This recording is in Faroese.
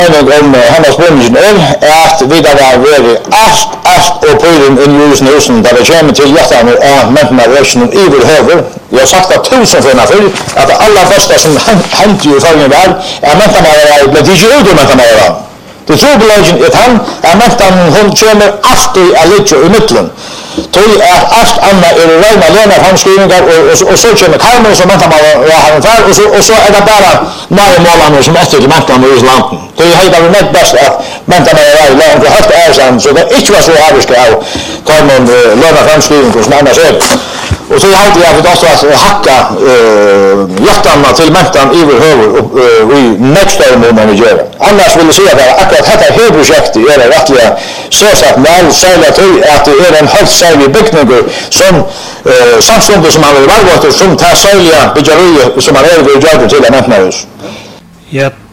om hennes bønningen at vi da var veldig alt og pøyren inn i husen da det kommer til hjertene av mentene av røsene i vår høver. Jeg har sagt at 1000 for før at det aller første som hendte jo i forrige var mentene av ble de ikke ut av mentene av. Det trobeløgjen han mentene hun kommer alltid av litt i midtelen. Tog at alt annet røyne alene framskrivingar og så kommer Karmen som mentene av han far og så det bare nære målene som etter til mentene i Islanden. Det er det nett best at mentene av landet for høyt æresen så det ikke var så avviske av Karmen lønne framskrivingar som annars Og så hadde jeg for også at hakka hjertene til mentene i vår høver i neste måned vi gjør. Annars vil jeg si at akkurat dette her prosjektet rettelig selvsagt vel særlig til at det en helt særlig bygninger som samfunnet som har vært valgt som tar særlig byggeriet som har vært gjort til mentene hus. Ja.